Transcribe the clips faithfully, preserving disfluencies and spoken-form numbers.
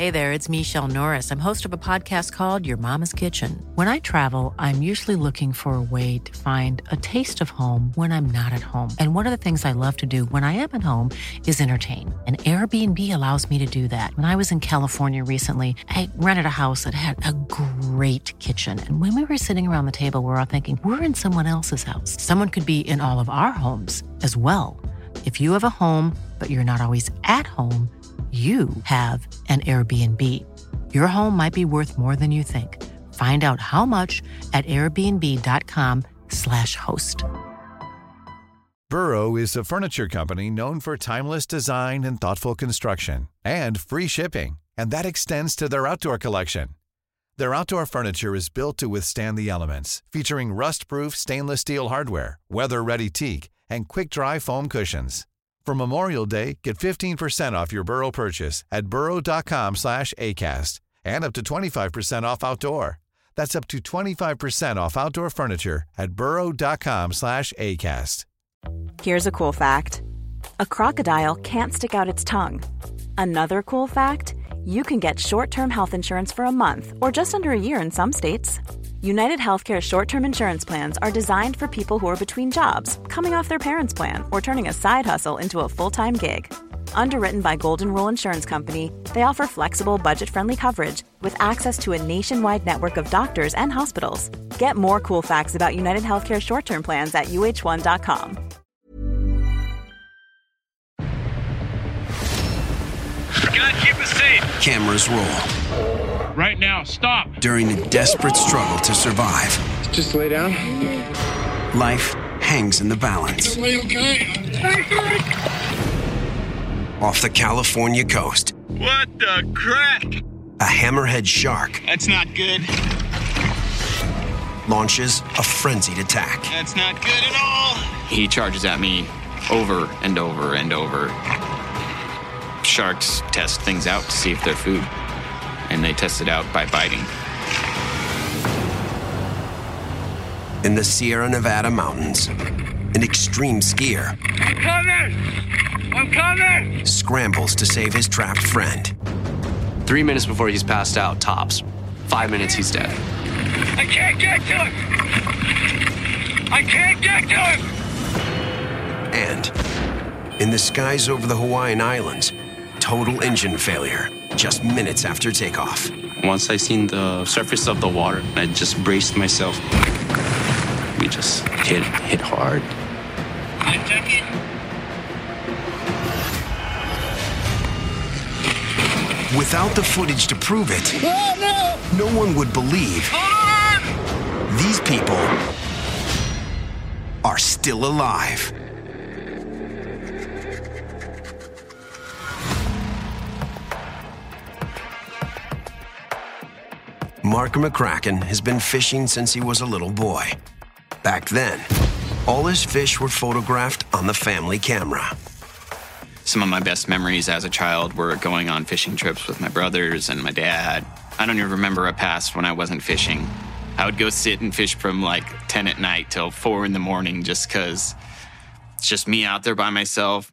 Hey there, it's Michelle Norris. I'm host of a podcast called Your Mama's Kitchen. When I travel, I'm usually looking for a way to find a taste of home when I'm not at home. And one of the things I love to do when I am at home is entertain. And Airbnb allows me to do that. When I was in California recently, I rented a house that had a great kitchen. And when we were sitting around the table, we were all thinking, we're in someone else's house. Someone could be in all of our homes as well. If you have a home, but you're not always at home, you have an Airbnb. Your home might be worth more than you think. Find out how much at airbnb.com slash host. Burrow is a furniture company known for timeless design and thoughtful construction and free shipping, and that extends to their outdoor collection. Their outdoor furniture is built to withstand the elements, featuring rust-proof stainless steel hardware, weather-ready teak, and quick-dry foam cushions. For Memorial Day, get fifteen percent off your Burrow purchase at burrow.com slash ACAST and up to twenty-five percent off outdoor. That's up to twenty-five percent off outdoor furniture at burrow.com slash ACAST. Here's a cool fact. A crocodile can't stick out its tongue. Another cool fact, you can get short-term health insurance for a month or just under a year in some states. United Healthcare short-term insurance plans are designed for people who are between jobs, coming off their parents' plan, or turning a side hustle into a full-time gig. Underwritten by Golden Rule Insurance Company, they offer flexible, budget-friendly coverage with access to a nationwide network of doctors and hospitals. Get more cool facts about United Healthcare short-term plans at U H one dot com. God, keep us safe. Cameras roll. Right now, stop. During a desperate struggle to survive. Just lay down. Life hangs in the balance. Off the California coast. What the crack? A hammerhead shark. That's not good. Launches a frenzied attack. That's not good at all. He charges at me over and over and over. Sharks test things out to see if they're food, and they test it out by biting. In the Sierra Nevada mountains, an extreme skier I'm coming! I'm coming! scrambles to save his trapped friend. Three minutes before he's passed out, tops. Five minutes, he's dead. I can't get to him! I can't get to him! And in the skies over the Hawaiian Islands, total engine failure just minutes after takeoff. Once I seen the surface of the water, I just braced myself. We just hit, hit hard. I took it. Without the footage to prove it, Oh, no! no one would believe Hold on! these people are still alive. Mark McCracken has been fishing since he was a little boy. Back then, all his fish were photographed on the family camera. Some of my best memories as a child were going on fishing trips with my brothers and my dad. I don't even remember a past when I wasn't fishing. I would go sit and fish from like ten at night till four in the morning just because it's just me out there by myself.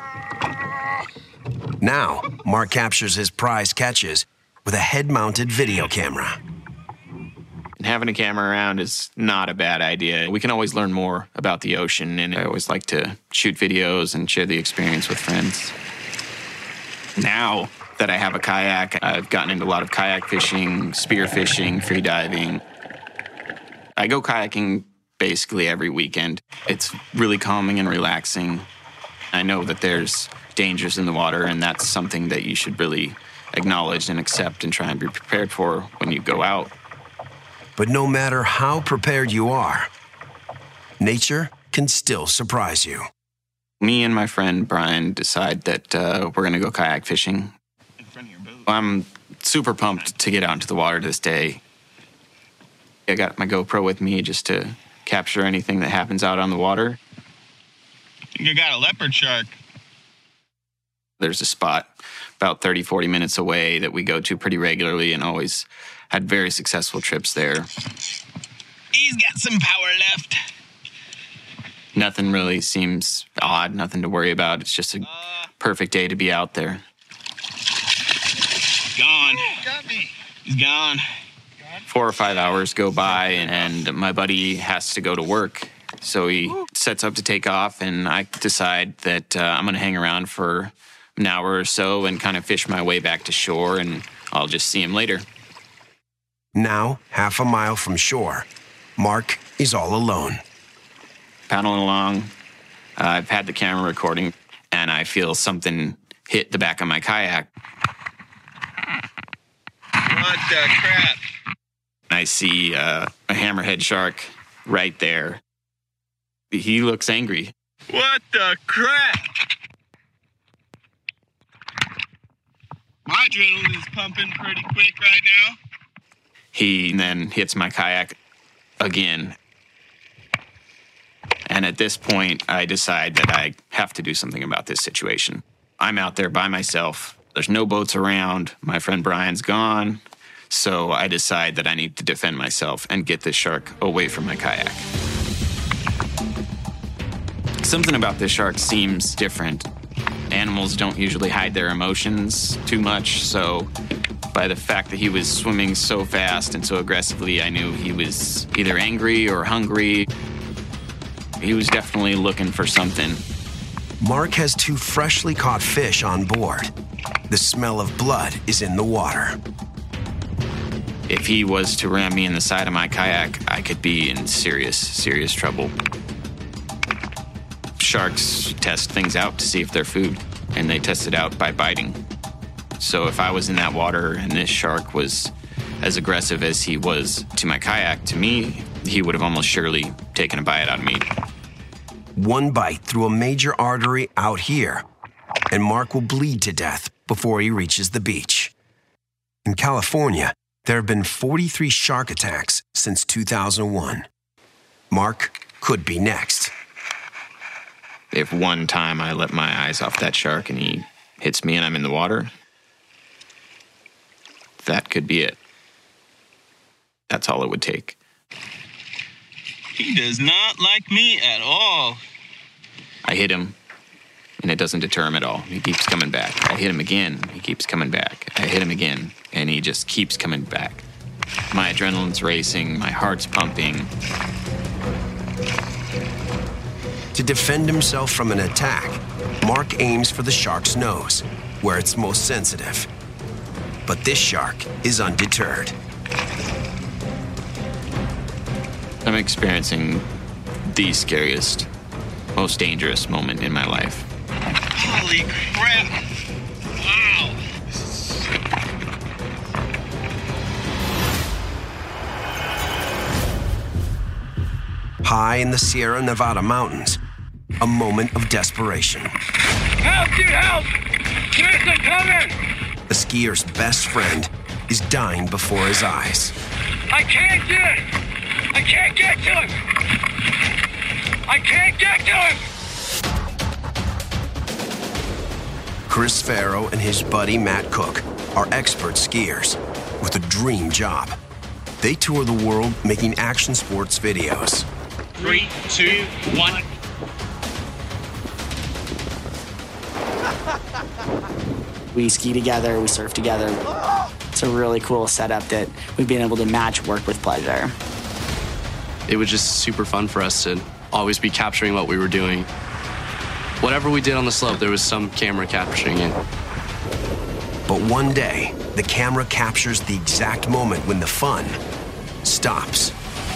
Now, Mark captures his prize catches with a head-mounted video camera. And having a camera around is not a bad idea. We can always learn more about the ocean, and I always like to shoot videos and share the experience with friends. Now that I have a kayak, I've gotten into a lot of kayak fishing, spear fishing, free diving. I go kayaking basically every weekend. It's really calming and relaxing. I know that there's dangers in the water, and that's something that you should really acknowledge and accept and try and be prepared for when you go out. But no matter how prepared you are, nature can still surprise you. Me and my friend Brian decide that uh, we're going to go kayak fishing. In front of your boat. I'm super pumped to get out into the water this day. I got my GoPro with me just to capture anything that happens out on the water. You got a leopard shark. There's a spot about thirty, forty minutes away that we go to pretty regularly and always had very successful trips there. He's got some power left. Nothing really seems odd, nothing to worry about. It's just a Uh, perfect day to be out there. Gone. Got me. He's gone. Four or five hours go by, and my buddy has to go to work. So he sets up to take off, and I decide that uh, I'm going to hang around for an hour or so and kind of fish my way back to shore, and I'll just see him later. Now, half a mile from shore, Mark is all alone. Paddling along, uh, I've had the camera recording, and I feel something hit the back of my kayak. What the crap? I see uh, a hammerhead shark right there. He looks angry. What the crap? My adrenaline is pumping pretty quick right now. He then hits my kayak again. And at this point, I decide that I have to do something about this situation. I'm out there by myself. There's no boats around. My friend Brian's gone. So I decide that I need to defend myself and get this shark away from my kayak. Something about this shark seems different. Animals don't usually hide their emotions too much, so by the fact that he was swimming so fast and so aggressively, I knew he was either angry or hungry. He was definitely looking for something. Mark has two freshly caught fish on board. The smell of blood is in the water. If he was to ram me in the side of my kayak, I could be in serious, serious trouble. Sharks test things out to see if they're food, and they test it out by biting. So if I was in that water and this shark was as aggressive as he was to my kayak, to me, he would have almost surely taken a bite out of me. One bite through a major artery out here, and Mark will bleed to death before he reaches the beach. In California, there have been forty-three shark attacks since two thousand one. Mark could be next. If one time I let my eyes off that shark and he hits me and I'm in the water, that could be it. That's all it would take. He does not like me at all. I hit him, and it doesn't deter him at all. He keeps coming back. I hit him again. He keeps coming back. I hit him again, and he just keeps coming back. My adrenaline's racing. My heart's pumping. To defend himself from an attack, Mark aims for the shark's nose, where it's most sensitive. But this shark is undeterred. I'm experiencing the scariest, most dangerous moment in my life. Holy crap! Wow! High in the Sierra Nevada mountains, a moment of desperation. Help, dude, help! Seriously, coming! The skier's best friend is dying before his eyes. I can't do it! I can't get to him! I can't get to him! Chris Farrow and his buddy Matt Cook are expert skiers with a dream job. They tour the world making action sports videos. Three, two, one. We ski together, we surf together. It's a really cool setup that we've been able to match work with pleasure. It was just super fun for us to always be capturing what we were doing. Whatever we did on the slope, there was some camera capturing it. But one day, the camera captures the exact moment when the fun stops.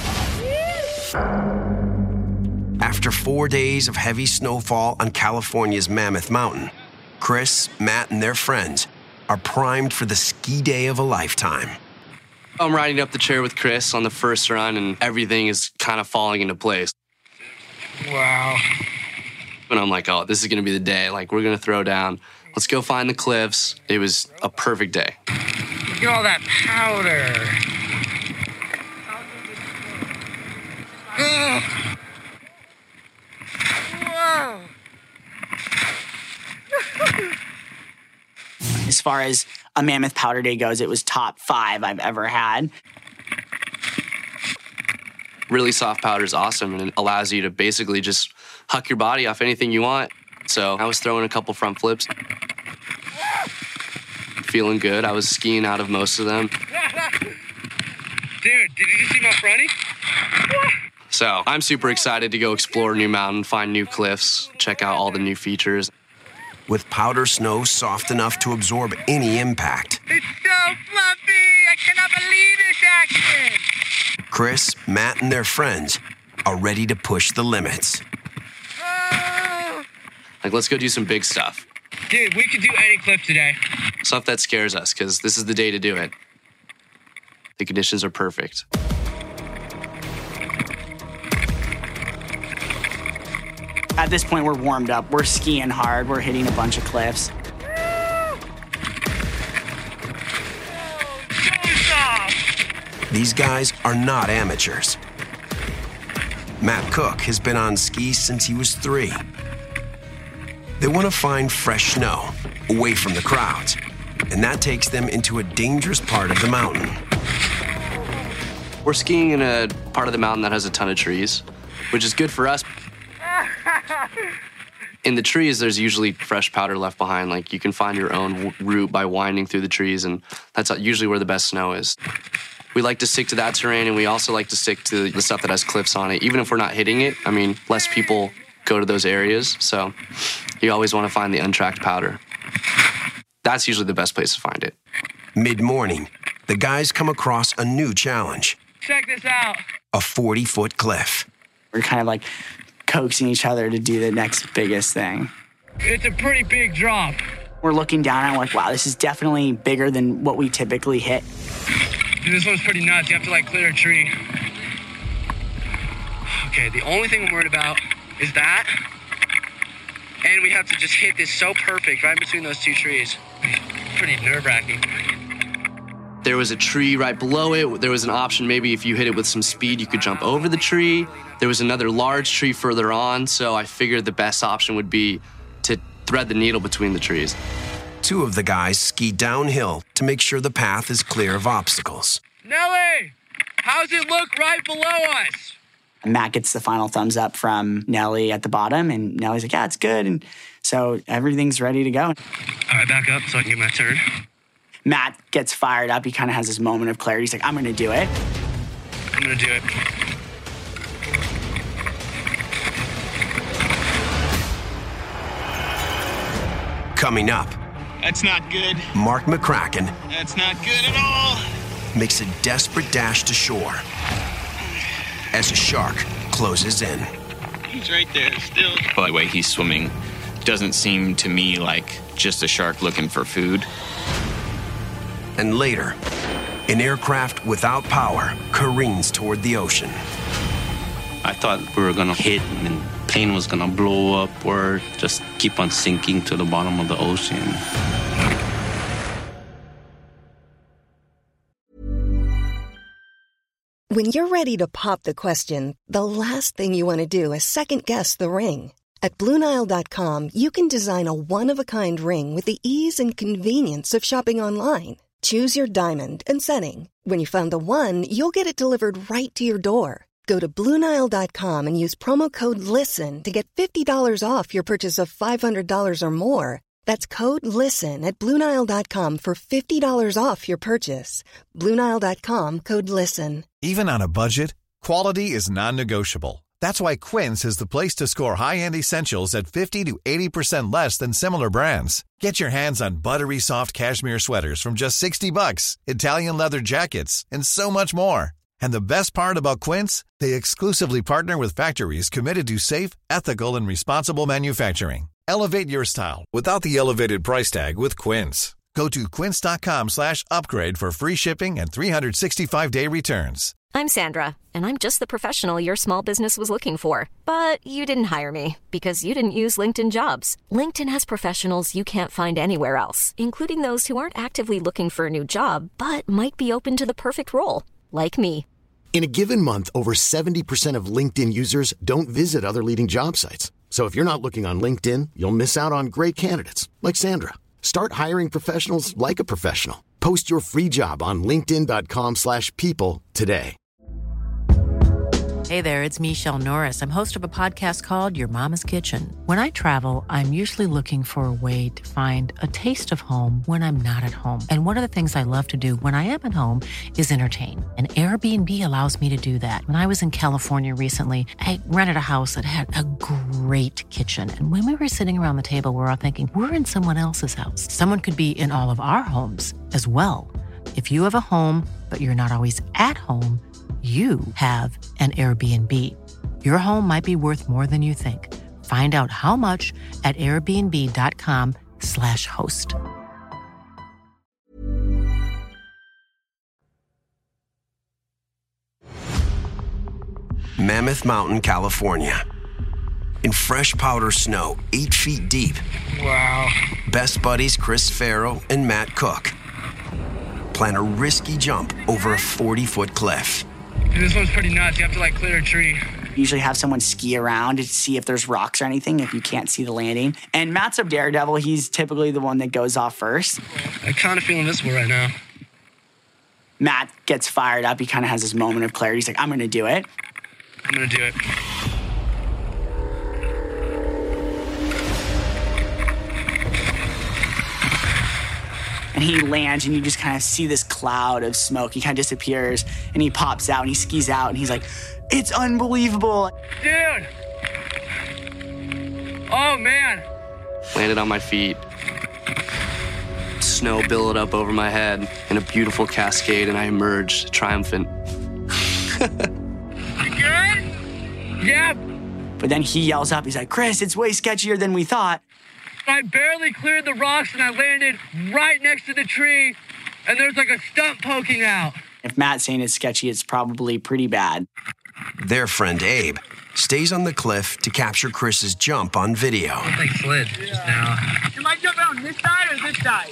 After four days of heavy snowfall on California's Mammoth Mountain, Chris, Matt, and their friends are primed for the ski day of a lifetime. I'm riding up the chair with Chris on the first run, and everything is kind of falling into place. Wow. And I'm like, oh, this is going to be the day. Like, we're going to throw down. Let's go find the cliffs. It was a perfect day. Look at all that powder. Ugh. Whoa. As far as a Mammoth Powder Day goes, it was top five I've ever had. Really soft powder is awesome, and it allows you to basically just huck your body off anything you want. So I was throwing a couple front flips. feeling good. I was skiing out of most of them. Dude, did you see my fronty? So I'm super excited to go explore a new mountain, find new cliffs, check out all the new features. With powder snow soft enough to absorb any impact, It's so fluffy! I cannot believe this action! Chris, Matt, and their friends are ready to push the limits. Oh. Like, let's go do some big stuff. Dude, we could do any clip today. Stuff that scares us, because this is the day to do it. The conditions are perfect. At this point, we're warmed up. We're skiing hard. We're hitting a bunch of cliffs. These guys are not amateurs. Matt Cook has been on skis since he was three. They want to find fresh snow, away from the crowds, and that takes them into a dangerous part of the mountain. We're skiing in a part of the mountain that has a ton of trees, which is good for us. In the trees, there's usually fresh powder left behind. Like, you can find your own w- route by winding through the trees, and that's usually where the best snow is. We like to stick to that terrain, and we also like to stick to the stuff that has cliffs on it. Even if we're not hitting it, I mean, less people go to those areas, so you always want to find the untracked powder. That's usually the best place to find it. Mid-morning, the guys come across a new challenge. Check this out. A forty-foot cliff. We're kind of like coaxing each other to do the next biggest thing. It's a pretty big drop. We're looking down and we're like, wow, this is definitely bigger than what we typically hit. Dude, this one's pretty nuts. You have to, like, clear a tree. Okay, the only thing I'm worried about is that. And we have to just hit this so perfect right between those two trees. Pretty nerve-wracking. There was a tree right below it. There was an option, maybe if you hit it with some speed, you could jump over the tree. There was another large tree further on, so I figured the best option would be to thread the needle between the trees. Two of the guys ski downhill to make sure the path is clear of obstacles. Nelly, how's it look right below us? Matt gets the final thumbs up from Nelly at the bottom, and Nelly's like, yeah, it's good. And so everything's ready to go. All right, back up so I can get my turn. Matt gets fired up. He kind of has this moment of clarity. He's like, I'm going to do it. I'm going to do it. Coming up, That's not good. Mark McCracken That's not good at all. makes a desperate dash to shore as a shark closes in. He's right there still. By the way he's swimming, doesn't seem to me like just a shark looking for food. And later, an aircraft without power careens toward the ocean. I thought we were gonna hit and plane was gonna blow up or just keep on sinking to the bottom of the ocean. When you're ready to pop the question, the last thing you want to do is second-guess the ring. At Blue Nile dot com, you can design a one-of-a-kind ring with the ease and convenience of shopping online. Choose your diamond and setting. When you find the one, you'll get it delivered right to your door. Go to Blue Nile dot com and use promo code LISTEN to get fifty dollars off your purchase of five hundred dollars or more. That's code LISTEN at Blue Nile dot com for fifty dollars off your purchase. Blue Nile dot com, code LISTEN. Even on a budget, quality is non-negotiable. That's why Quince is the place to score high-end essentials at fifty to eighty percent less than similar brands. Get your hands on buttery soft cashmere sweaters from just sixty bucks, Italian leather jackets, and so much more. And the best part about Quince, they exclusively partner with factories committed to safe, ethical, and responsible manufacturing. Elevate your style without the elevated price tag with Quince. Go to quince.com slash upgrade for free shipping and three sixty-five day returns. I'm Sandra, and I'm just the professional your small business was looking for. But you didn't hire me because you didn't use LinkedIn Jobs. LinkedIn has professionals you can't find anywhere else, including those who aren't actively looking for a new job, but might be open to the perfect role, like me. In a given month, over seventy percent of LinkedIn users don't visit other leading job sites. So if you're not looking on LinkedIn, you'll miss out on great candidates like Sandra. Start hiring professionals like a professional. Post your free job on linkedin.com slash people today. Hey there, it's Michelle Norris. I'm host of a podcast called Your Mama's Kitchen. When I travel, I'm usually looking for a way to find a taste of home when I'm not at home. And one of the things I love to do when I am at home is entertain. And Airbnb allows me to do that. When I was in California recently, I rented a house that had a great kitchen. And when we were sitting around the table, we were all thinking, we're in someone else's house. Someone could be in all of our homes as well. If you have a home, but you're not always at home, you have an Airbnb. Your home might be worth more than you think. Find out how much at airbnb.com slash host. Mammoth Mountain, California. In fresh powder snow, eight feet deep. Wow. Best buddies Chris Farrow and Matt Cook plan a risky jump over a forty-foot cliff. Dude, this one's pretty nuts. You have to, like, clear a tree. Usually have someone ski around to see if there's rocks or anything if you can't see the landing. And Matt's a daredevil. He's typically the one that goes off first. I'm kind of feeling this one right now. Matt gets fired up. He kind of has this moment of clarity. He's like, I'm going to do it. I'm going to do it. And he lands, and you just kind of see this cloud of smoke. He kind of disappears, and he pops out, and he skis out, and he's like, it's unbelievable. Dude! Oh, man. Landed on my feet. Snow billowed up over my head in a beautiful cascade, and I emerged triumphant. You good? Yeah. But then he yells up, he's like, Chris, it's way sketchier than we thought. I barely cleared the rocks, and I landed right next to the tree, and there's like a stump poking out. If Matt's saying it's sketchy, it's probably pretty bad. Their friend Abe stays on the cliff to capture Chris's jump on video. I think slid just now. Am I jumping on this side or this side?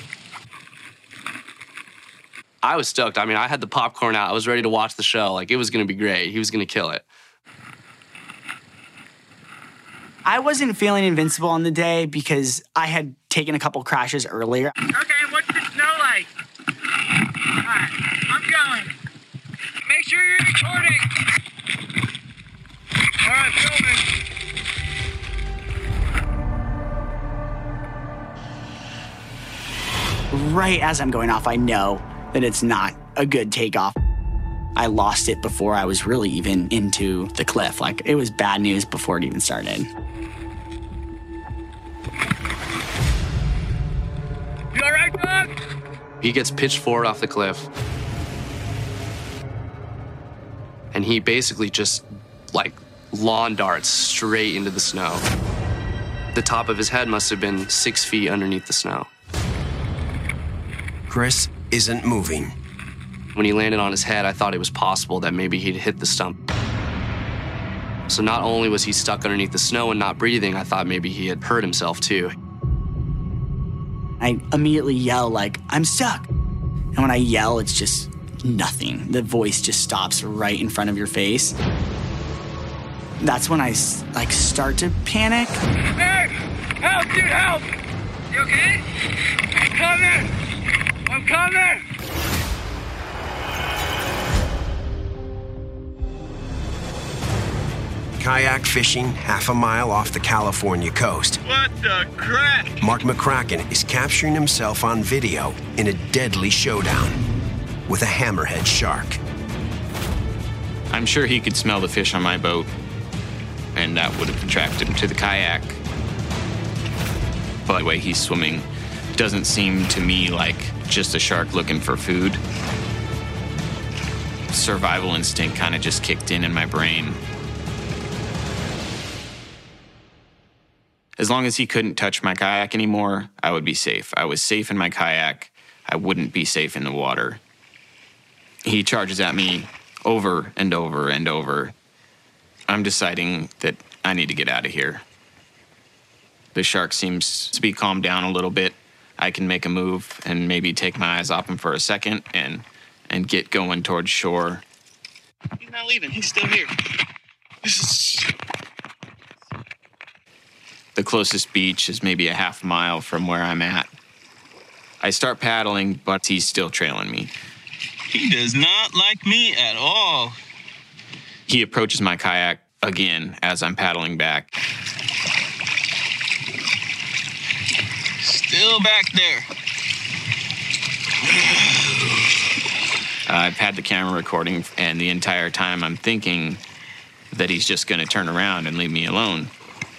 I was stoked. I mean, I had the popcorn out. I was ready to watch the show. Like, it was going to be great. He was going to kill it. I wasn't feeling invincible on the day because I had taken a couple crashes earlier. Okay, what's the snow like? All right, I'm going. Make sure you're recording. All right, filming. Right as I'm going off, I know that it's not a good takeoff. I lost it before I was really even into the cliff. Like, it was bad news before it even started. You all right, Doug? He gets pitched forward off the cliff. And he basically just, like, lawn darts straight into the snow. The top of his head must have been six feet underneath the snow. Chris isn't moving. When he landed on his head, I thought it was possible that maybe he'd hit the stump. So not only was he stuck underneath the snow and not breathing, I thought maybe he had hurt himself too. I immediately yell, like, I'm stuck. And when I yell, it's just nothing. The voice just stops right in front of your face. That's when I, like, start to panic. Hey! Help, dude, help! You okay? I'm coming! I'm coming! Kayak fishing half a mile off the California coast. What the crap? Mark McCracken is capturing himself on video in a deadly showdown with a hammerhead shark. I'm sure he could smell the fish on my boat, and that would have attracted him to the kayak. But the way he's swimming doesn't seem to me like just a shark looking for food. Survival instinct kind of just kicked in in my brain. As long as he couldn't touch my kayak anymore, I would be safe. I was safe in my kayak. I wouldn't be safe in the water. He charges at me over and over and over. I'm deciding that I need to get out of here. The shark seems to be calmed down a little bit. I can make a move and maybe take my eyes off him for a second and and get going towards shore. He's not leaving. He's still here. This is... The closest beach is maybe a half mile from where I'm at. I start paddling, but he's still trailing me. He does not like me at all. He approaches my kayak again as I'm paddling back. Still back there. I've had the camera recording, and the entire time I'm thinking that he's just going to turn around and leave me alone.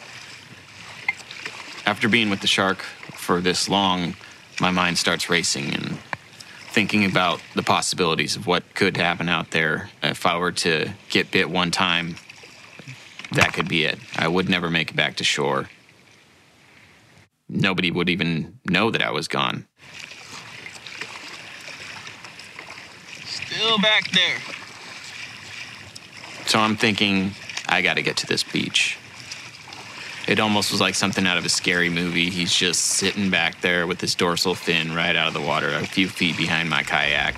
After being with the shark for this long, my mind starts racing and thinking about the possibilities of what could happen out there. If I were to get bit one time, that could be it. I would never make it back to shore. Nobody would even know that I was gone. Still back there. So I'm thinking, I got to get to this beach. It almost was like something out of a scary movie. He's just sitting back there with his dorsal fin right out of the water, a few feet behind my kayak.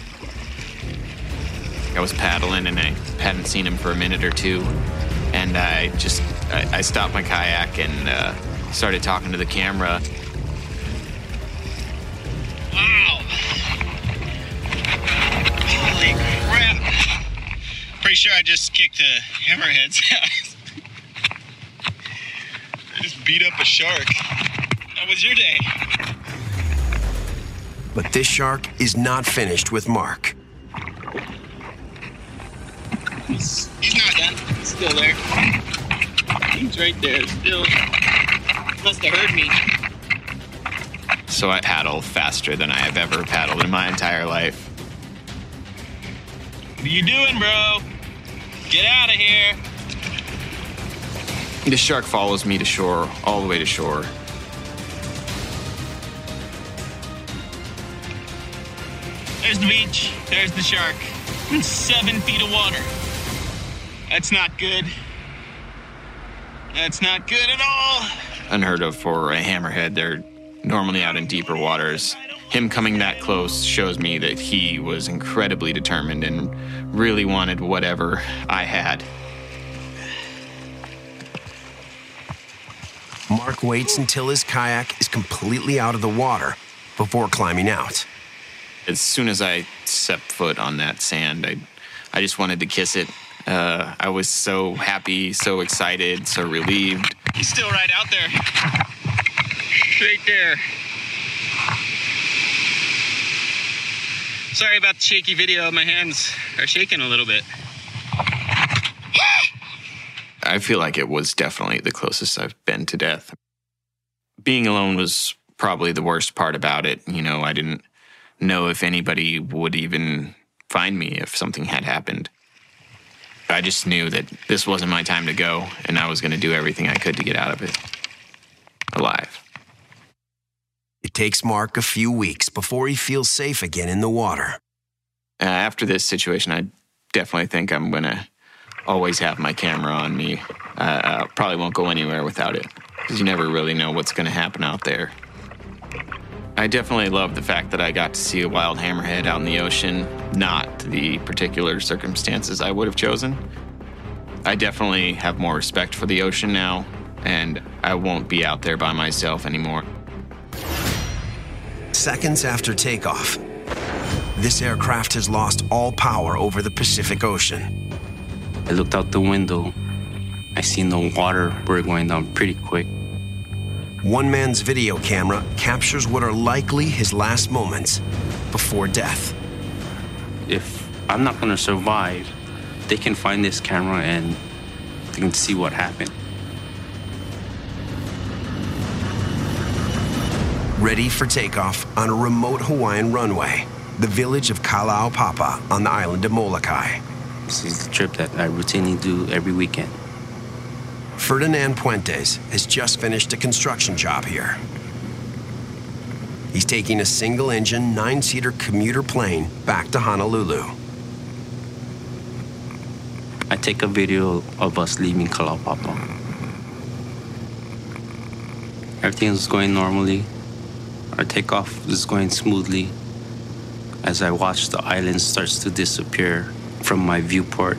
I was paddling, and I hadn't seen him for a minute or two. And I just, I, I stopped my kayak and uh, started talking to the camera. Wow. Holy crap. Pretty sure I just kicked a hammerhead's ass. I just beat up a shark. How was your day? But this shark is not finished with Mark. He's, he's not done. He's still there. He's right there. Still. Must have heard me. So I paddle faster than I have ever paddled in my entire life. What are you doing, bro? Get out of here. The shark follows me to shore, all the way to shore. There's the beach. There's the shark. Seven feet of water. That's not good. That's not good at all. Unheard of for a hammerhead. They're normally out in deeper waters. Him coming that close shows me that he was incredibly determined and really wanted whatever I had. Mark waits until his kayak is completely out of the water before climbing out. As soon as I stepped foot on that sand, I, I just wanted to kiss it. Uh, I was so happy, so excited, so relieved. He's still right out there. Right there. Sorry about the shaky video. My hands are shaking a little bit. I feel like it was definitely the closest I've been to death. Being alone was probably the worst part about it. You know, I didn't know if anybody would even find me if something had happened. I just knew that this wasn't my time to go, and I was going to do everything I could to get out of it alive. It takes Mark a few weeks before he feels safe again in the water. Uh, after this situation, I definitely think I'm going to always have my camera on me. Uh, I probably won't go anywhere without it, because you never really know what's going to happen out there. I definitely love the fact that I got to see a wild hammerhead out in the ocean, not the particular circumstances I would have chosen. I definitely have more respect for the ocean now, and I won't be out there by myself anymore. Seconds after takeoff, this aircraft has lost all power over the Pacific Ocean. I looked out the window. I seen the water were going down pretty quick. One man's video camera captures what are likely his last moments before death. If I'm not going to survive, they can find this camera and they can see what happened. Ready for takeoff on a remote Hawaiian runway, the village of Kalaupapa on the island of Molokai. This is the trip that I routinely do every weekend. Ferdinand Puentes has just finished a construction job here. He's taking a single-engine, nine-seater commuter plane back to Honolulu. I take a video of us leaving Kalaupapa. Everything is going normally. Our takeoff is going smoothly as I watch the island starts to disappear from my viewport.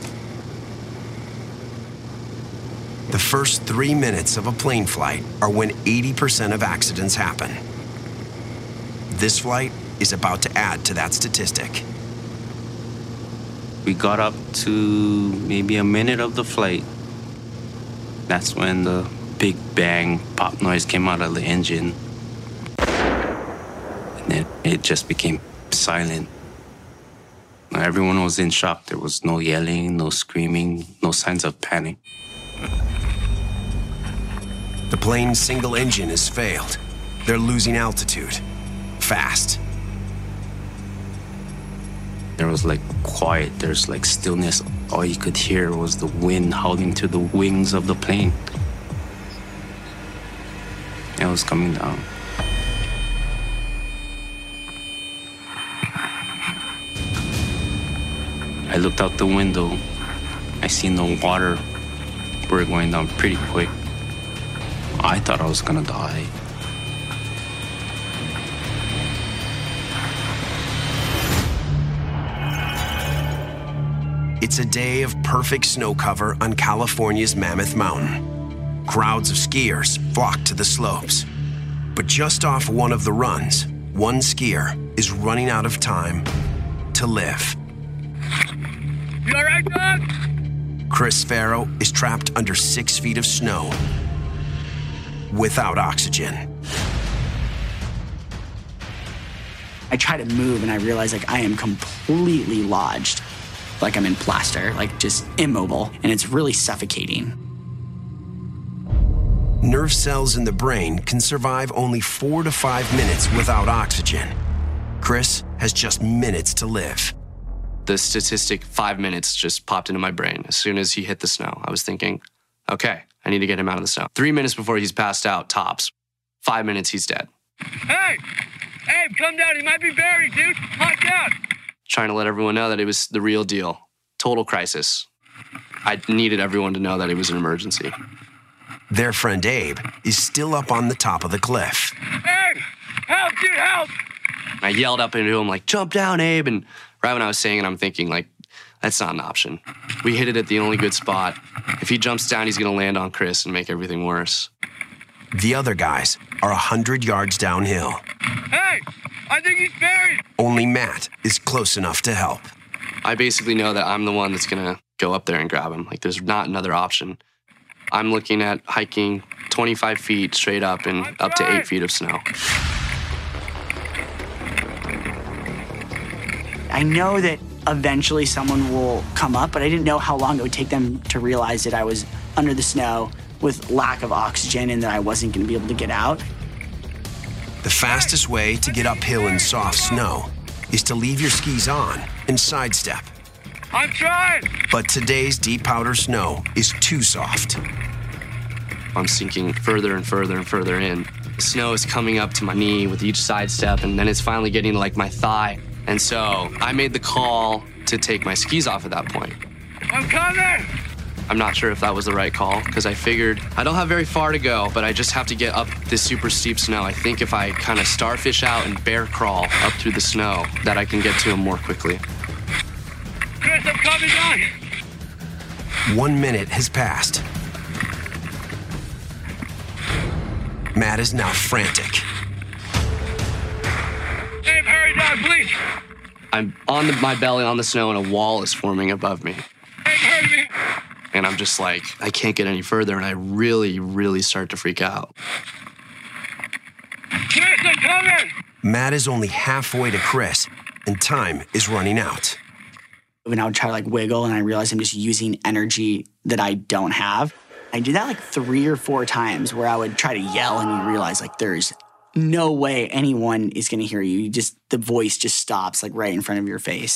The first three minutes of a plane flight are when eighty percent of accidents happen. This flight is about to add to that statistic. We got up to maybe a minute of the flight. That's when the big bang pop noise came out of the engine. And then it just became silent. Everyone was in shock. There was no yelling, no screaming, no signs of panic. The plane's single engine has failed. They're losing altitude. Fast. There was like quiet, there's like stillness. All you could hear was the wind howling through the wings of the plane. It was coming down. I looked out the window. I seen the water were going down pretty quick. I thought I was gonna die. It's a day of perfect snow cover on California's Mammoth Mountain. Crowds of skiers flock to the slopes. But just off one of the runs, one skier is running out of time to live. You all right, Doug? Chris Farrow is trapped under six feet of snow without oxygen. I try to move and I realize like I am completely lodged. Like I'm in plaster, like just immobile, and it's really suffocating. Nerve cells in the brain can survive only four to five minutes without oxygen. Chris has just minutes to live. The statistic five minutes just popped into my brain. As soon as he hit the snow, I was thinking, okay, I need to get him out of the snow. Three minutes before he's passed out, tops. Five minutes, he's dead. Hey! Abe, come down. He might be buried, dude. Hot down. Trying to let everyone know that it was the real deal. Total crisis. I needed everyone to know that it was an emergency. Their friend Abe is still up on the top of the cliff. Abe! Help, dude, help! I yelled up into him like, jump down, Abe. And right when I was saying it, I'm thinking like, that's not an option. We hit it at the only good spot. If he jumps down, he's gonna land on Chris and make everything worse. The other guys are a hundred yards downhill. Hey! I think he's buried! Only Matt is close enough to help. I basically know that I'm the one that's gonna go up there and grab him. Like, there's not another option. I'm looking at hiking twenty-five feet straight up and I'm up trying. to eight feet of snow. I know that eventually someone will come up, but I didn't know how long it would take them to realize that I was under the snow with lack of oxygen and that I wasn't gonna be able to get out. The fastest way to get uphill in soft snow is to leave your skis on and sidestep. I'm trying! But today's deep powder snow is too soft. I'm sinking further and further and further in. The snow is coming up to my knee with each sidestep, and then it's finally getting to like my thigh. And so I made the call to take my skis off at that point. I'm coming! I'm not sure if that was the right call, because I figured I don't have very far to go, but I just have to get up this super steep snow. I think if I kind of starfish out and bear crawl up through the snow, that I can get to him more quickly. Chris, I'm coming down! One minute has passed. Matt is now frantic. Abe, hurry down, please! I'm on the, my belly on the snow, and a wall is forming above me. Abe, hurry me! And I'm just like, I can't get any further, and I really, really start to freak out. Chris, I'm coming! Matt is only halfway to Chris, and time is running out. When I would try to like wiggle, and I realized I'm just using energy that I don't have. I did that like three or four times where I would try to yell, and you realize like there's no way anyone is gonna hear you. You just, the voice just stops like right in front of your face.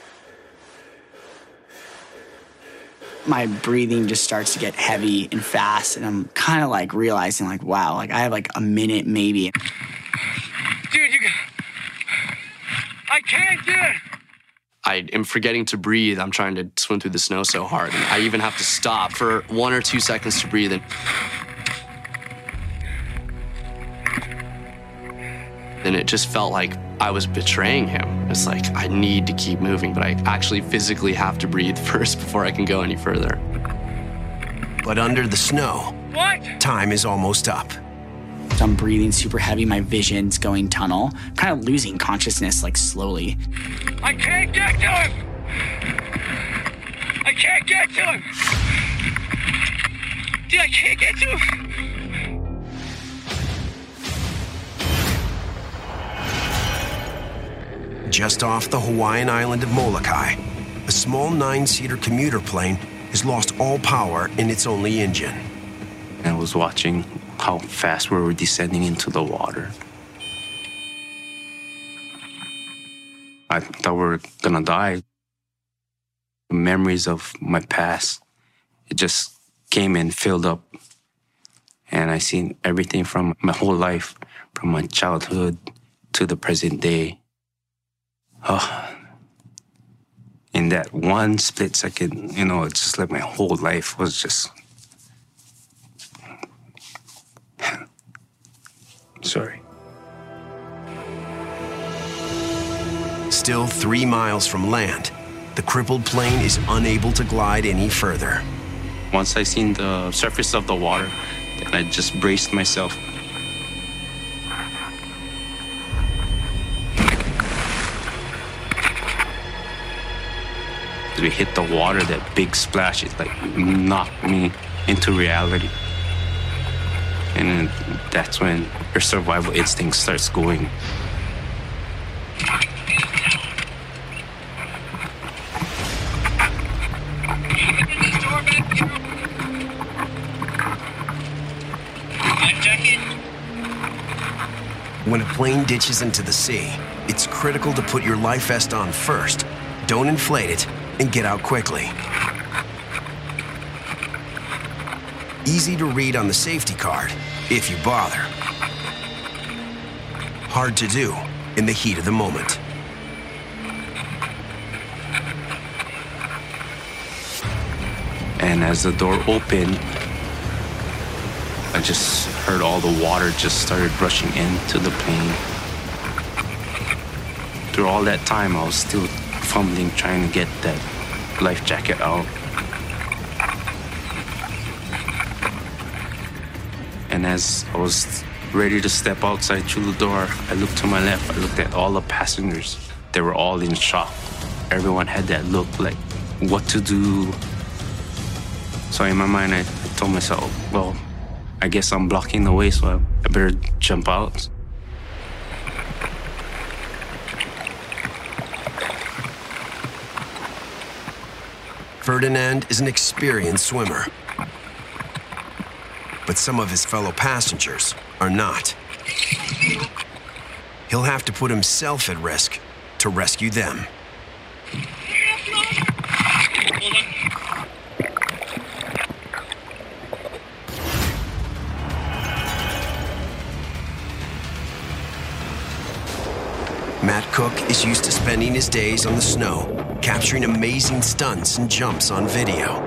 My breathing just starts to get heavy and fast, and I'm kind of like realizing like, wow, like I have like a minute maybe. Dude, you I can't do it! I am forgetting to breathe. I'm trying to swim through the snow so hard. And I even have to stop for one or two seconds to breathe. And then it just felt like I was betraying him. It's like, I need to keep moving, but I actually physically have to breathe first before I can go any further. But under the snow, what? Time is almost up. So I'm breathing super heavy, my vision's going tunnel. I'm kind of losing consciousness like slowly. I can't get to him! I can't get to him! Dude, I can't get to him! Just off the Hawaiian island of Molokai, a small nine-seater commuter plane has lost all power in its only engine. I was watching how fast we were descending into the water. I thought we were gonna die. Memories of my past, it just came and filled up. And I seen everything from my whole life, from my childhood to the present day. Oh, in that one split second, you know, it's just like my whole life was just... Sorry. Still three miles from land, the crippled plane is unable to glide any further. Once I seen the surface of the water, then I just braced myself. As we hit the water, that big splash, it like knocked me into reality. And then that's when your survival instinct starts going. When a plane ditches into the sea, it's critical to put your life vest on first. Don't inflate it, and get out quickly. Easy to read on the safety card, if you bother. Hard to do in the heat of the moment. And as the door opened, I just heard all the water just started rushing into the plane. Through all that time, I was still fumbling, trying to get that life jacket out. And as I was ready to step outside through the door, I looked to my left, I looked at all the passengers. They were all in shock. Everyone had that look like, what to do? So in my mind, I, I told myself, well, I guess I'm blocking the way, so I, I better jump out. Ferdinand is an experienced swimmer, but some of his fellow passengers are not. He'll have to put himself at risk to rescue them. Matt Cook is used to spending his days on the snow, capturing amazing stunts and jumps on video.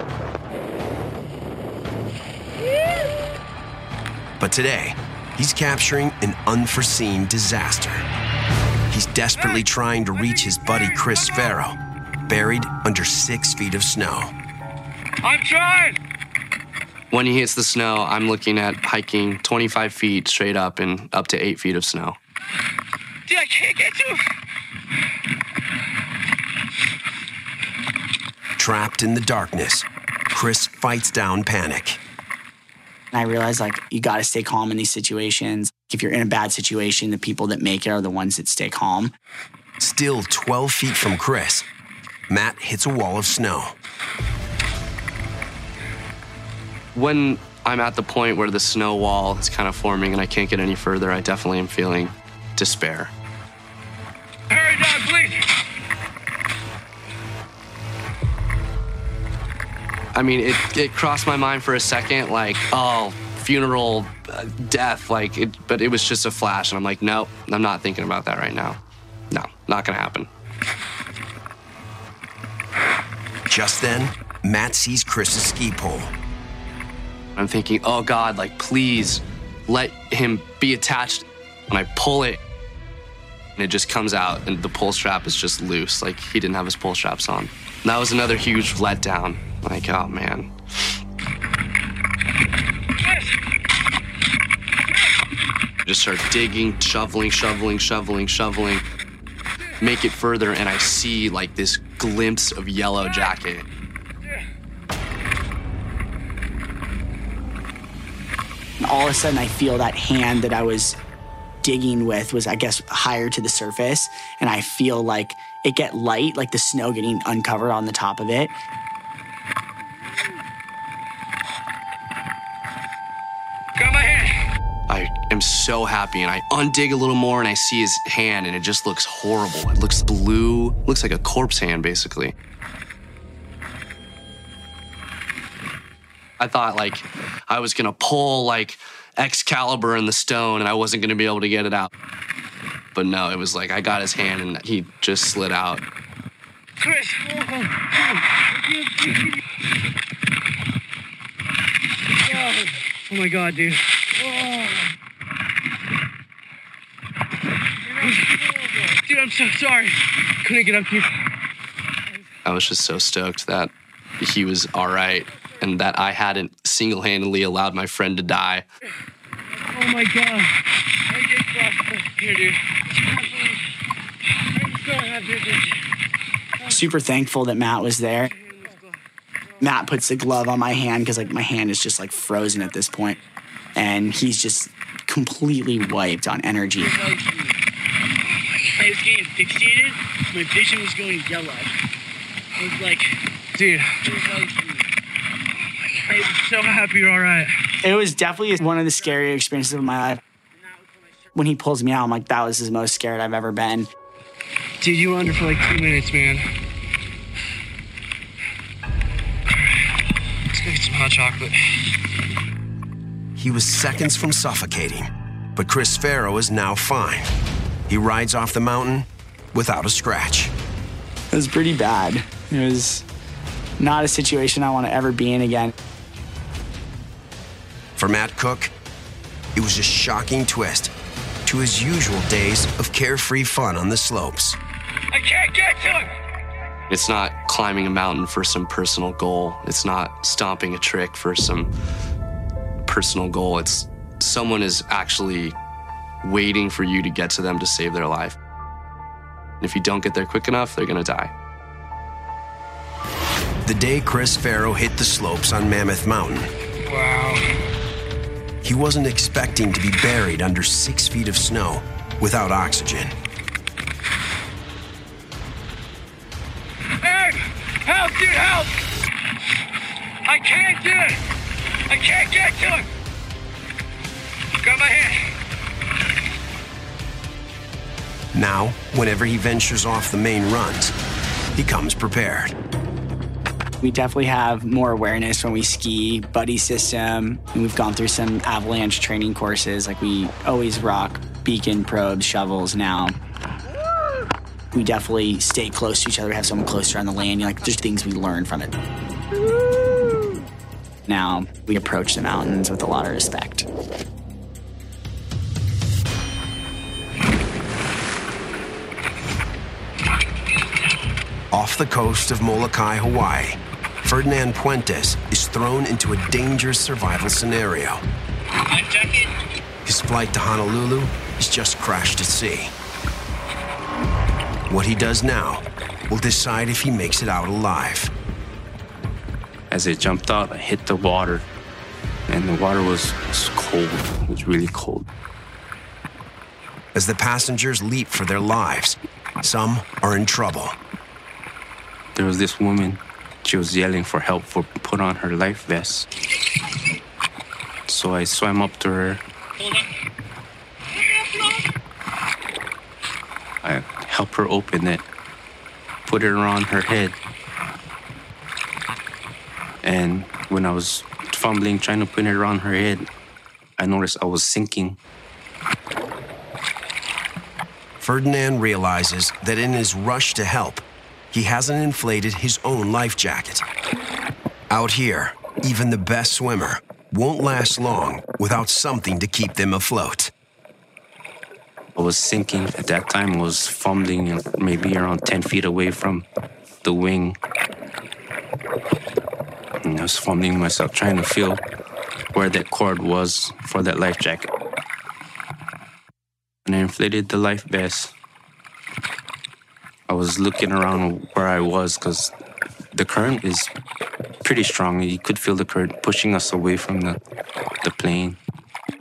But today, he's capturing an unforeseen disaster. He's desperately trying to reach his buddy Chris Farrow, buried under six feet of snow. I'm trying! When he hits the snow, I'm looking at hiking twenty-five feet straight up and up to eight feet of snow. Dude, I can't get to him! Trapped in the darkness, Chris fights down panic. And I realized, like, you got to stay calm in these situations. If you're in a bad situation, the people that make it are the ones that stay calm. Still twelve feet from Chris, Matt hits a wall of snow. When I'm at the point where the snow wall is kind of forming and I can't get any further, I definitely am feeling despair. Hurry down, please! I mean, it, it crossed my mind for a second, like, oh, funeral, uh, death, like, it, but it was just a flash. And I'm like, no, I'm not thinking about that right now. No, not gonna happen. Just then, Matt sees Chris's ski pole. I'm thinking, oh God, like, please let him be attached. When I pull it, and it just comes out, and the pull strap is just loose. Like, he didn't have his pull straps on. And that was another huge letdown. Like, oh, man. Just start digging, shoveling, shoveling, shoveling, shoveling. Make it further, and I see, like, this glimpse of yellow jacket. all of a sudden I feel that hand that I was digging with was, I guess, higher to the surface. And I feel like it get light, like the snow getting uncovered on the top of it. Grab my hand. I am so happy, and I undig a little more, and I see his hand, and it just looks horrible. It looks blue, looks like a corpse hand, basically. I thought, like, I was gonna pull, like, Excalibur in the stone, and I wasn't gonna be able to get it out. But no, it was like I got his hand, and he just slid out. Chris! Oh my God, dude. Oh. Dude, I'm so sorry. Couldn't get up here. I was just so stoked that he was all right and that I hadn't single-handedly allowed my friend to die. Oh my God. Here, dude. I'm so happy, dude. Super thankful that Matt was there. Matt puts the glove on my hand because like my hand is just like frozen at this point, and he's just completely wiped on energy. I was getting fixated. My vision was going yellow. I was like, dude. It was like, I'm so happy you're all right. It was definitely one of the scarier experiences of my life. When he pulls me out, I'm like, that was the most scared I've ever been. Dude, you were under for like two minutes, man. Let's go get some hot chocolate. He was seconds from suffocating, but Chris Farrow is now fine. He rides off the mountain without a scratch. It was pretty bad. It was not a situation I want to ever be in again. For Matt Cook, it was a shocking twist to his usual days of carefree fun on the slopes. I can't get to him! It's not climbing a mountain for some personal goal. It's not stomping a trick for some personal goal. It's someone is actually waiting for you to get to them to save their life. And if you don't get there quick enough, they're gonna die. The day Chris Farrow hit the slopes on Mammoth Mountain, wow, he wasn't expecting to be buried under six feet of snow without oxygen. Hey! Help, dude, help! I can't do it! I can't get to him! Got my hand. Now, whenever he ventures off the main runs, he comes prepared. We definitely have more awareness when we ski, buddy system, and we've gone through some avalanche training courses. Like we always rock beacon, probes, shovels now. We definitely stay close to each other. We have someone closer on the landing. Like there's things we learn from it. Now we approach the mountains with a lot of respect. Off the coast of Molokai, Hawaii, Ferdinand Puentes is thrown into a dangerous survival scenario. His flight to Honolulu is just crashed at sea. What he does now will decide if he makes it out alive. As I jumped out, I hit the water, and the water was, was cold. It was really cold. As the passengers leap for their lives, some are in trouble. There was this woman, she was yelling for help for put on her life vest. So I swam up to her. I helped her open it, put it around her head. And when I was fumbling, trying to put it around her head, I noticed I was sinking. Ferdinand realizes that in his rush to help, he hasn't inflated his own life jacket. Out here, even the best swimmer won't last long without something to keep them afloat. I was sinking. At that time, I was fumbling maybe around ten feet away from the wing. And I was fumbling myself, trying to feel where that cord was for that life jacket. And I inflated the life vest. I was looking around where I was because the current is pretty strong. You could feel the current pushing us away from the, the plane.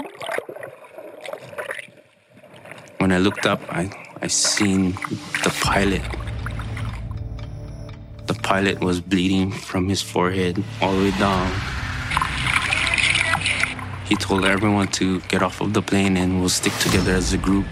When I looked up, I, I seen the pilot. The pilot was bleeding from his forehead all the way down. He told everyone to get off of the plane and we'll stick together as a group.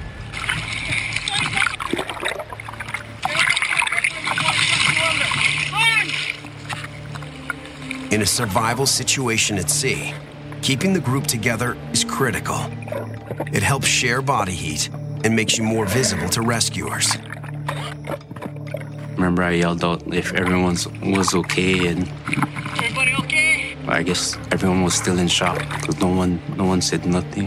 In a survival situation at sea, keeping the group together is critical. It helps share body heat and makes you more visible to rescuers. Remember, I yelled out if everyone was okay, and Everybody okay? I guess everyone was still in shock because no one, no one said nothing.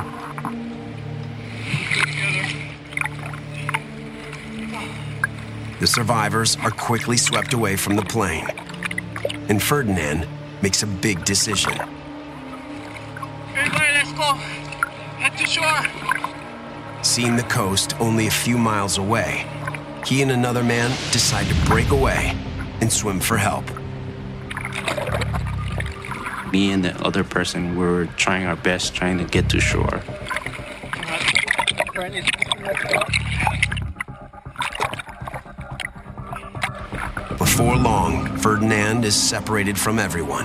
The survivors are quickly swept away from the plane, and Ferdinand makes a big decision. Everybody, let's go. Head to shore. Seeing the coast only a few miles away, he and another man decide to break away and swim for help. Me and the other person were trying our best, trying to get to shore. Before long, Ferdinand is separated from everyone.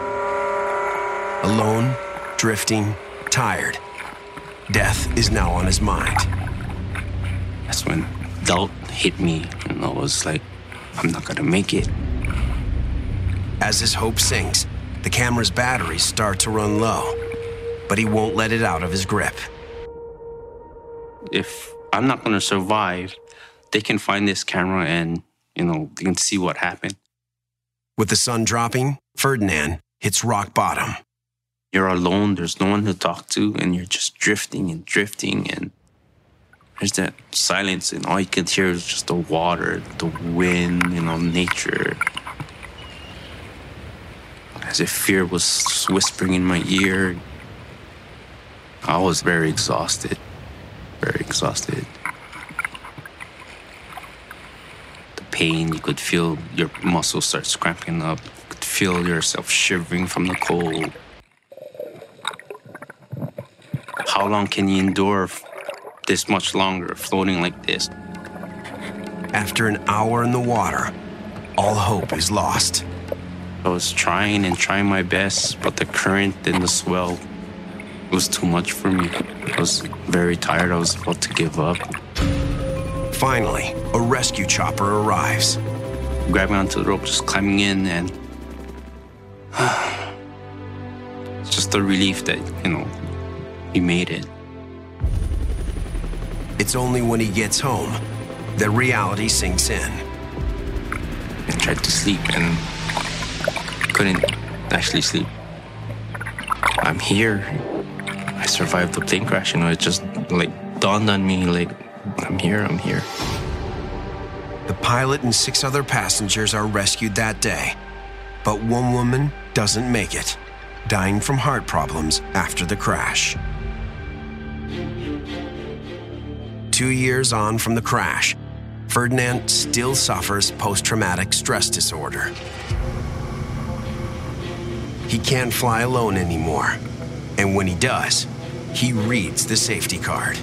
Alone, drifting, tired. Death is now on his mind. That's when doubt hit me, and I was like, I'm not gonna make it. As his hope sinks, the camera's batteries start to run low, but he won't let it out of his grip. If I'm not gonna survive, they can find this camera and, you know, they can see what happened. With the sun dropping, Ferdinand hits rock bottom. You're alone, there's no one to talk to, and you're just drifting and drifting, and there's that silence, and all you can hear is just the water, the wind, you know, nature. As if fear was whispering in my ear. I was very exhausted, very exhausted. The pain, you could feel your muscles start cramping up. You could feel yourself shivering from the cold. How long can you endure this much longer, floating like this? After an hour in the water, all hope is lost. I was trying and trying my best, but the current and the swell was too much for me. I was very tired. I was about to give up. Finally, a rescue chopper arrives. Grabbing onto the rope, just climbing in, and it's just a relief that, you know, we made it. It's only when he gets home that reality sinks in. I tried to sleep and couldn't actually sleep. I'm here. I survived the plane crash, you know, it just like dawned on me, like, I'm here, I'm here. The pilot and six other passengers are rescued that day, but one woman doesn't make it, dying from heart problems after the crash. Two years on from the crash, Ferdinand still suffers post-traumatic stress disorder. He can't fly alone anymore, and when he does, he reads the safety card.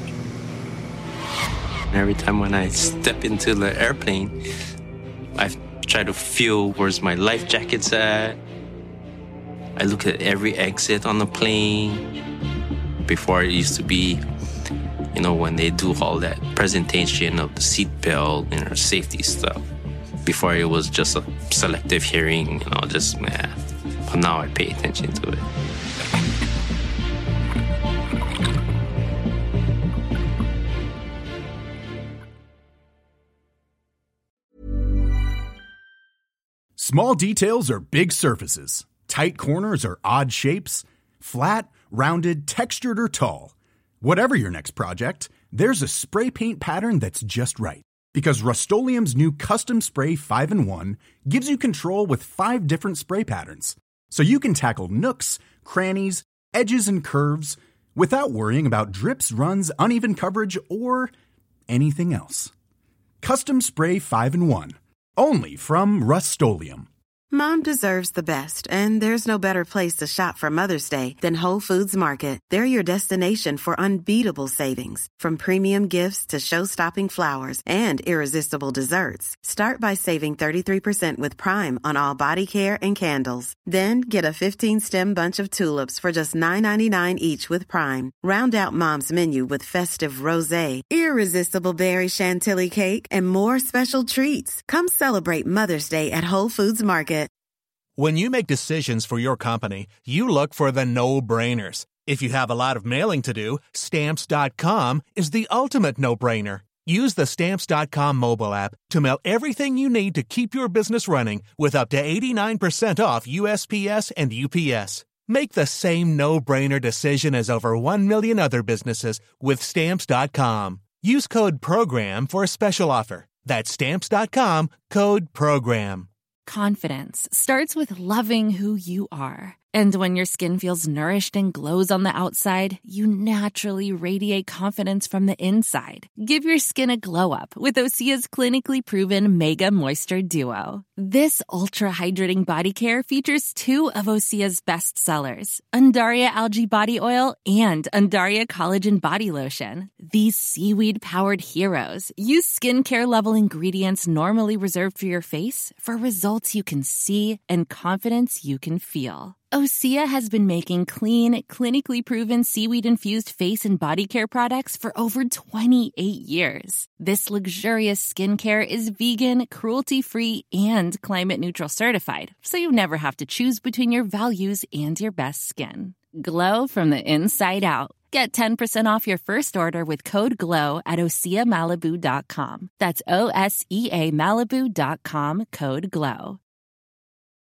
Every time when I step into the airplane, I try to feel where's my life jacket's at. I look at every exit on the plane. Before, it used to be, you know, when they do all that presentation of the seatbelt and our safety stuff. Before, it was just a selective hearing, you know, just, man. But now I pay attention to it. Small details are big surfaces. Tight corners are odd shapes. Flat, rounded, textured, or tall. Whatever your next project, there's a spray paint pattern that's just right. Because Rust-Oleum's new Custom Spray five in one gives you control with five different spray patterns. So you can tackle nooks, crannies, edges, and curves without worrying about drips, runs, uneven coverage, or anything else. Custom Spray five in one. Only from Rust-Oleum. Mom deserves the best, and there's no better place to shop for Mother's Day than Whole Foods Market. They're your destination for unbeatable savings, from premium gifts to show-stopping flowers and irresistible desserts. Start by saving thirty-three percent with Prime on all body care and candles. Then get a fifteen-stem bunch of tulips for just nine ninety-nine each with Prime. Round out Mom's menu with festive rosé, irresistible berry chantilly cake, and more special treats. Come celebrate Mother's Day at Whole Foods Market. When you make decisions for your company, you look for the no-brainers. If you have a lot of mailing to do, Stamps dot com is the ultimate no-brainer. Use the Stamps dot com mobile app to mail everything you need to keep your business running with up to eighty-nine percent off U S P S and U P S. Make the same no-brainer decision as over one million other businesses with Stamps dot com. Use code PROGRAM for a special offer. That's Stamps dot com, code PROGRAM. Confidence starts with loving who you are. And when your skin feels nourished and glows on the outside, you naturally radiate confidence from the inside. Give your skin a glow up with Osea's clinically proven Mega Moisture Duo. This ultra-hydrating body care features two of Osea's best sellers, Undaria Algae Body Oil and Undaria Collagen Body Lotion. These seaweed-powered heroes use skincare-level ingredients normally reserved for your face for results you can see and confidence you can feel. Osea has been making clean, clinically proven seaweed-infused face and body care products for over twenty-eight years. This luxurious skincare is vegan, cruelty-free, and climate-neutral certified, so you never have to choose between your values and your best skin. Glow from the inside out. Get ten percent off your first order with code GLOW at Osea Malibu dot com. That's O S E A Malibu dot com, code GLOW.